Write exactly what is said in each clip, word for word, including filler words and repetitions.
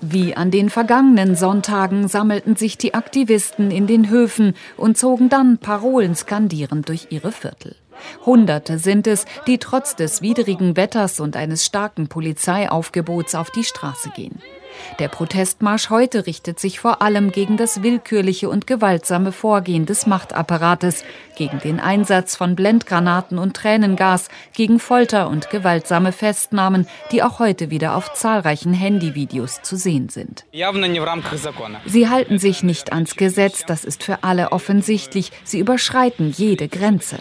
Wie an den vergangenen Sonntagen sammelten sich die Aktivisten in den Höfen und zogen dann Parolen skandierend durch ihre Viertel. Hunderte sind es, die trotz des widrigen Wetters und eines starken Polizeiaufgebots auf die Straße gehen. Der Protestmarsch heute richtet sich vor allem gegen das willkürliche und gewaltsame Vorgehen des Machtapparates, gegen den Einsatz von Blendgranaten und Tränengas, gegen Folter und gewaltsame Festnahmen, die auch heute wieder auf zahlreichen Handyvideos zu sehen sind. Sie halten sich nicht ans Gesetz, das ist für alle offensichtlich. Sie überschreiten jede Grenze,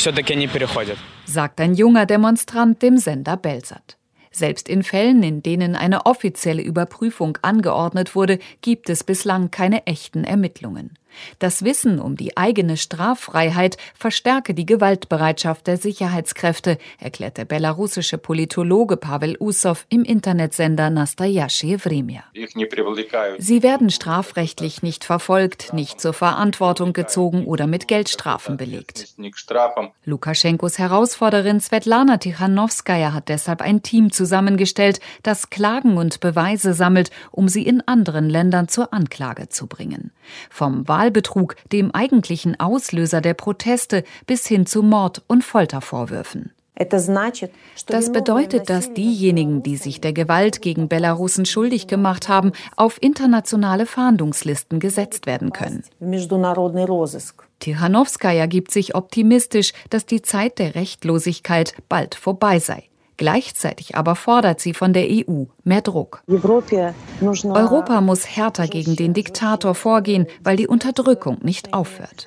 sagt ein junger Demonstrant dem Sender Belsat. Selbst in Fällen, in denen eine offizielle Überprüfung angeordnet wurde, gibt es bislang keine echten Ermittlungen. Das Wissen um die eigene Straffreiheit verstärke die Gewaltbereitschaft der Sicherheitskräfte, erklärt der belarussische Politologe Pavel Ussow im Internetsender Nastojaschije Vremja. Sie werden strafrechtlich nicht verfolgt, nicht zur Verantwortung gezogen oder mit Geldstrafen belegt. Lukaschenkos Herausforderin Svetlana Tichanowskaja hat deshalb ein Team zusammengestellt, das Klagen und Beweise sammelt, um sie in anderen Ländern zur Anklage zu bringen. Vom Wahlbetrug, dem eigentlichen Auslöser der Proteste, bis hin zu Mord- und Foltervorwürfen. Das bedeutet, dass diejenigen, die sich der Gewalt gegen Belarussen schuldig gemacht haben, auf internationale Fahndungslisten gesetzt werden können. Tichanowskaja gibt sich optimistisch, dass die Zeit der Rechtlosigkeit bald vorbei sei. Gleichzeitig aber fordert sie von der E U mehr Druck. Europa muss härter gegen den Diktator vorgehen, weil die Unterdrückung nicht aufhört.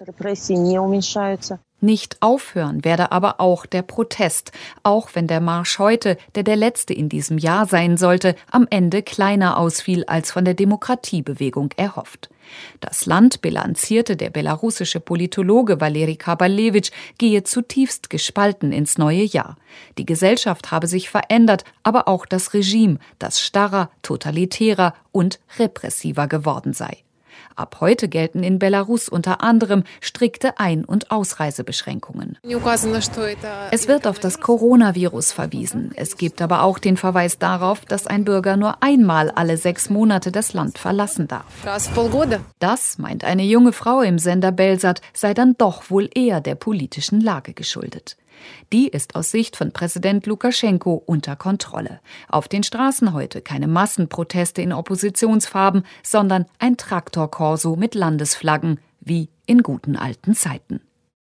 Nicht aufhören werde aber auch der Protest, auch wenn der Marsch heute, der der letzte in diesem Jahr sein sollte, am Ende kleiner ausfiel als von der Demokratiebewegung erhofft. Das Land, bilanzierte der belarussische Politologe Valeri Kabalewitsch, gehe zutiefst gespalten ins neue Jahr. Die Gesellschaft habe sich verändert, aber auch das Regime, das starrer, totalitärer und repressiver geworden sei. Ab heute gelten in Belarus unter anderem strikte Ein- und Ausreisebeschränkungen. Es wird auf das Coronavirus verwiesen. Es gibt aber auch den Verweis darauf, dass ein Bürger nur einmal alle sechs Monate das Land verlassen darf. Das, meint eine junge Frau im Sender Belsat, sei dann doch wohl eher der politischen Lage geschuldet. Die ist aus Sicht von Präsident Lukaschenko unter Kontrolle. Auf den Straßen heute keine Massenproteste in Oppositionsfarben, sondern ein Traktorkorso mit Landesflaggen, wie in guten alten Zeiten.